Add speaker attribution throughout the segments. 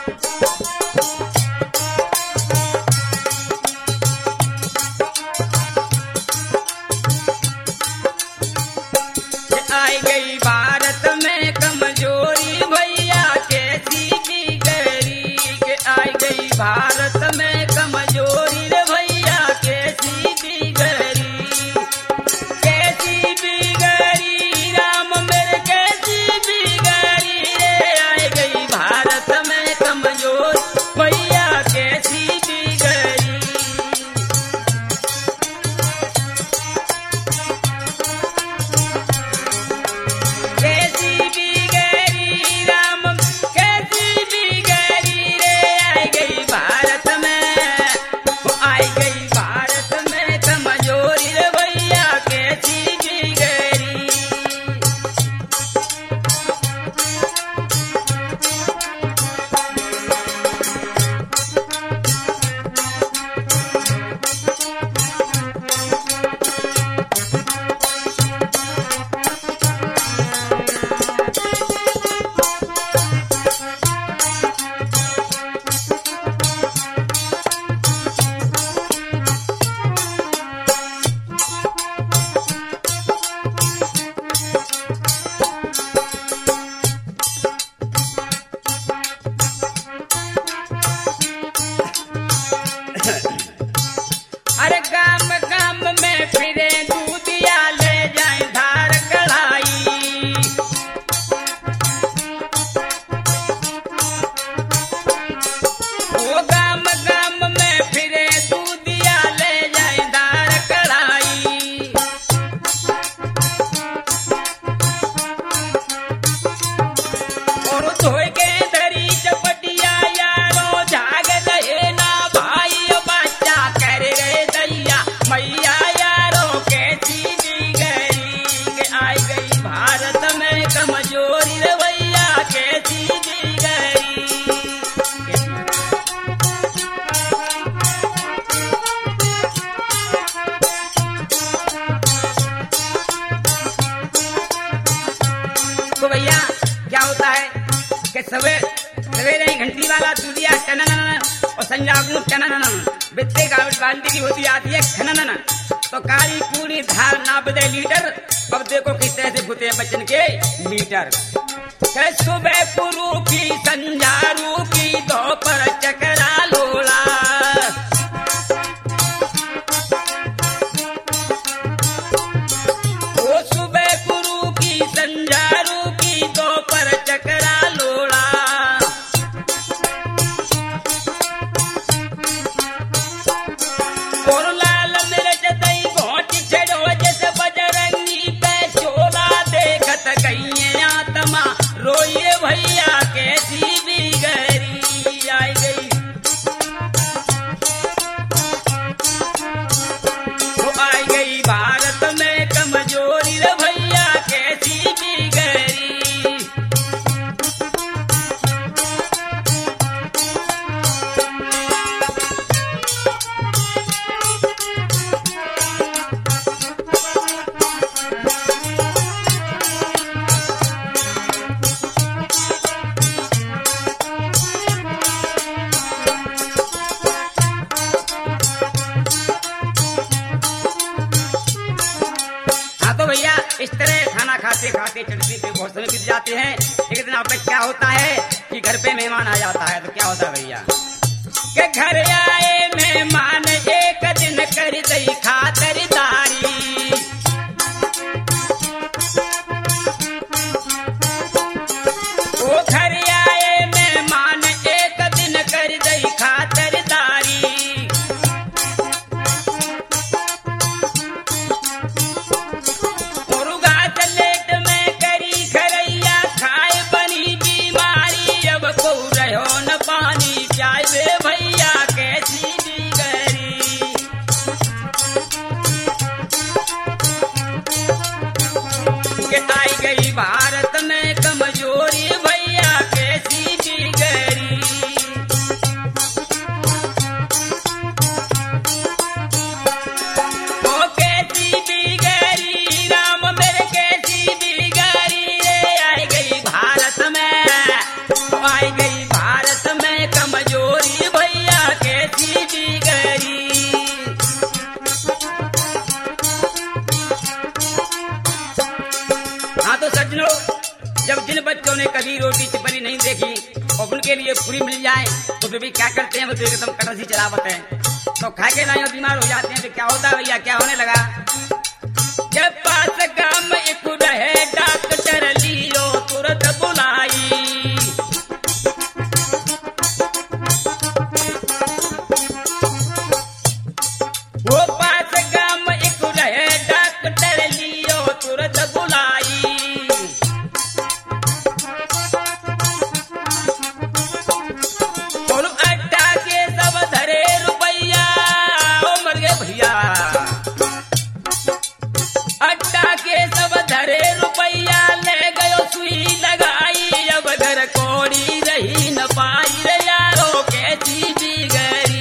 Speaker 1: आई गई भारत में कमजोरी भैया कैसी बिगड़ी के आई गई भारत में कमजोरी रे भैया कैसी बिगड़ी राम मेरे कैसी बिगड़ी रे आई गई भारत में कमजोर भैया कैसी बिगड़ी कैसी बिगड़ी राम कैसी बिगड़ी रे आई गई भारत में आई गई भारत में कमजोरी रे भैया कैसी बिगड़ी अरे गाम गाम में फिरे दूधिया ले जाए धार कढ़ाई वो गाम गाम में फिरे दूधिया ले जाए धार कढ़ाई और धोए के धरी चपटिया यारो झाग रहे ना भाई बच्चा कर गए दैया मैया यारो कैसी बिगड़ी आई गई भारत में कमजोरी रे भैया कैसी बिगड़ी तो भैया क्या होता है कि सवेरे ही घंटी वाला दूधिया टनन और संजागू टनन बित्ते बाल्टी की होती आती है खनन तो काली पूरी धार नाप दे लीटर अब देखो किस तरह से भूते बचन के लीटर सुबह पुरु की संजारू की दोपहर चकरा लोला वो सुबह पुरु की संजारू की दोपहर चकरा लोड़ा और लाल मिर्च दई घोटी छड़ो जैसे बजरंगी पे चोला देखत गई आत्मा रोइए भैया कैसी बिगड़ी आई गई वो आई गई भारत में कमजोरी रे भैया कैसी बिगड़ी तो भैया इस तरह खाना खाते खाते चढ़ते पे बहुत समय बीत जाते हैं। एक दिन आप पे क्या होता है कि घर पे मेहमान आ जाता है तो क्या होता है भैया कि घर आए मेहमान एक दिन कर दई खातरदारी वो घर आए मेहमान एक दिन कर दई खातरदारी और गात लेट में करी खरैया खाए बनी बीमारी नहीं देखी और उनके लिए पूरी मिल जाए तो वे भी क्या करते हैं, वो तो एकदम कटरसी चलावत है, तो खा के नहीं बीमार हो जाते हैं। तो क्या होता है भैया, क्या होने लगा, जब पास गांव में एक रहे डॉक्टर लियो तुरंत बुलाई, वो पास गांव में एक रहे डॉक्टर लियो तुरंत बुलाई, और अड्डा के सब धरे रुपया, ओ मर गए भैया, अड्डा के सब धरे रुपया, ले गयो सुई लगाई, अब घर कोड़ी रही न पाई रे यारो कैसी बिगड़ी,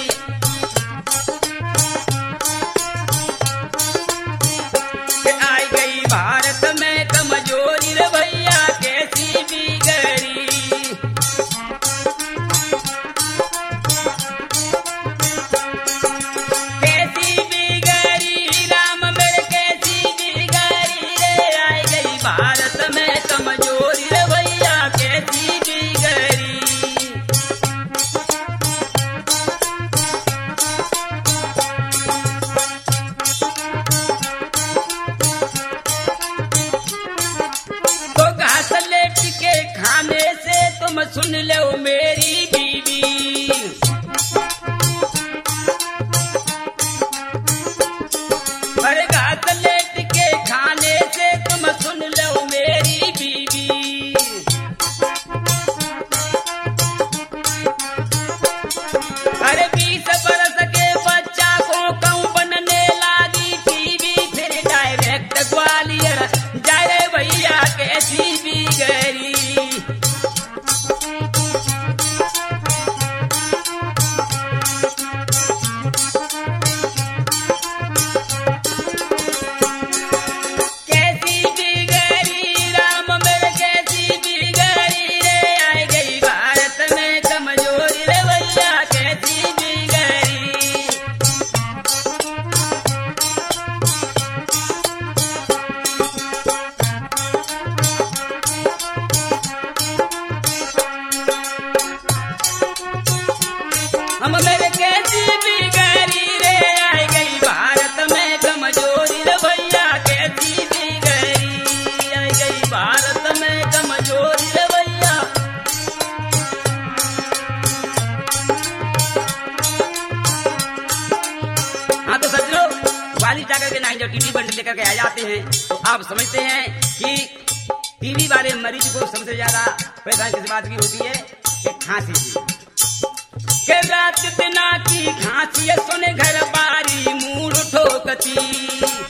Speaker 1: आई गई भारत में कमजोरी रे भैया कैसी बिगड़ी, कैसी बिगड़ी राम मेरे कैसी बिगड़ी रे, आई गई भारत में कमजोरी रे भैया कैसी बिगड़ी, तो घास लेट के खाने से तुम सुन लो मेरी बीवी, अरे घास लेट के खाने से तुम सुन लो मेरी बीवी, अरे 20 बरस के बच्चा को कहूँ बनने लागी टीवी, फिर डायरेक्ट ग्वालियर जाए भैया कैसी बिगड़ी, कैसी बिगड़ी राम मेरे कैसी बिगड़ी रे, आई गई भारत में कमजोरी रे भैया कैसी बिगड़ी, हम मेरे कैसी बिगड़ी रे, आई गई भारत में कमजोरी रे भैया कैसी बिगड़ी, आई गई भारत में कमजोरी रे भैया, हाँ तो सज्जनों वाली जाकर के नाइन जो टीवी बंडल लेकर के आ जाते हैं, तो आप समझते हैं कि टीवी वाले मरीज को सबसे ज्यादा परेशानी किस बात की होती है कि खांसी की, के रात दिना की खांसी सुने घर बारी मूड ठोकती,